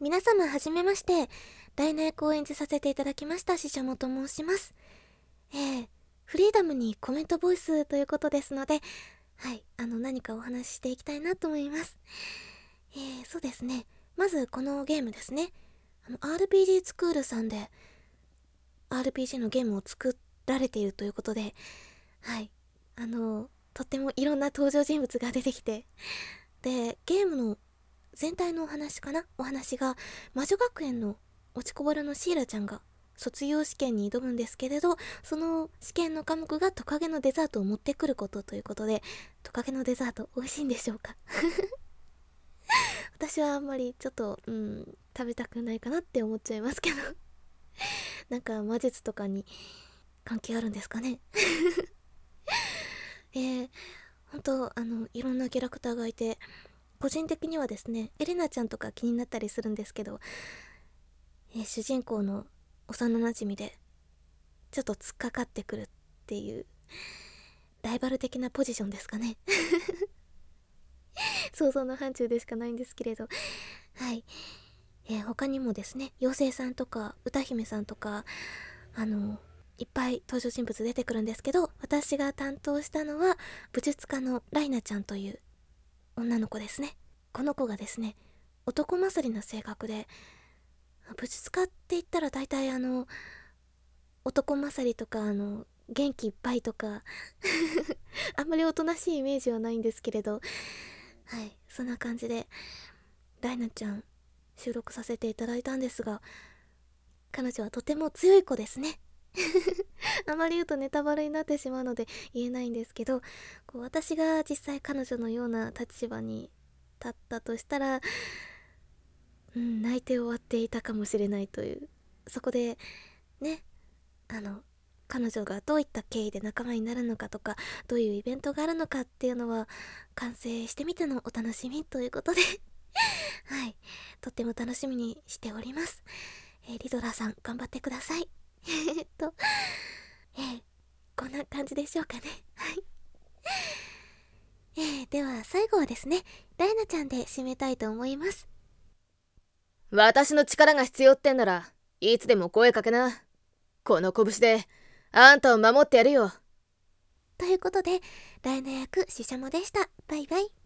皆様はじめまして。ダイナ役を演じさせていただきましたししゃもと申します。フリーダムにコメントボイスということですので、何かお話ししていきたいなと思います。そうですね。まずこのゲームですね。RPG スクールさんで RPG のゲームを作られているということで、とってもいろんな登場人物が出てきて、で、ゲームの全体のお話が魔女学園の落ちこぼれのシーラちゃんが卒業試験に挑むんですけれど、その試験の科目がトカゲのデザートを持ってくることということで、トカゲのデザート美味しいんでしょうか？私はあんまりちょっと食べたくないかなって思っちゃいますけどなんか魔術とかに関係あるんですかね？本当いろんなキャラクターがいて、個人的にはですね、エレナちゃんとか気になったりするんですけど、主人公の幼なじみでちょっと突っかかってくるっていうライバル的なポジションですかね。想像の範疇でしかないんですけれど、他にもですね、妖精さんとか歌姫さんとかいっぱい登場人物出てくるんですけど、私が担当したのは武術家のライナちゃんという女の子ですね。この子がですね、男勝りな性格で、武術家って言ったら大体男勝りとか元気いっぱいとかあんまりおとなしいイメージはないんですけれど、そんな感じでライナちゃん収録させていただいたんですが、彼女はとても強い子ですね。あまり言うとネタバレになってしまうので言えないんですけど、私が実際彼女のような立場に立ったとしたら、泣いて終わっていたかもしれないという、そこでね、彼女がどういった経緯で仲間になるのかとか、どういうイベントがあるのかっていうのは完成してみてのお楽しみということでとっても楽しみにしております。リドラさん頑張ってください。と、こんな感じでしょうかね。では最後はですね、ライナちゃんで締めたいと思います。 私の力が必要ってんならいつでも声かけな。この拳であんたを守ってやるよ。 ということで、ライナ役ししゃもでした。バイバイ。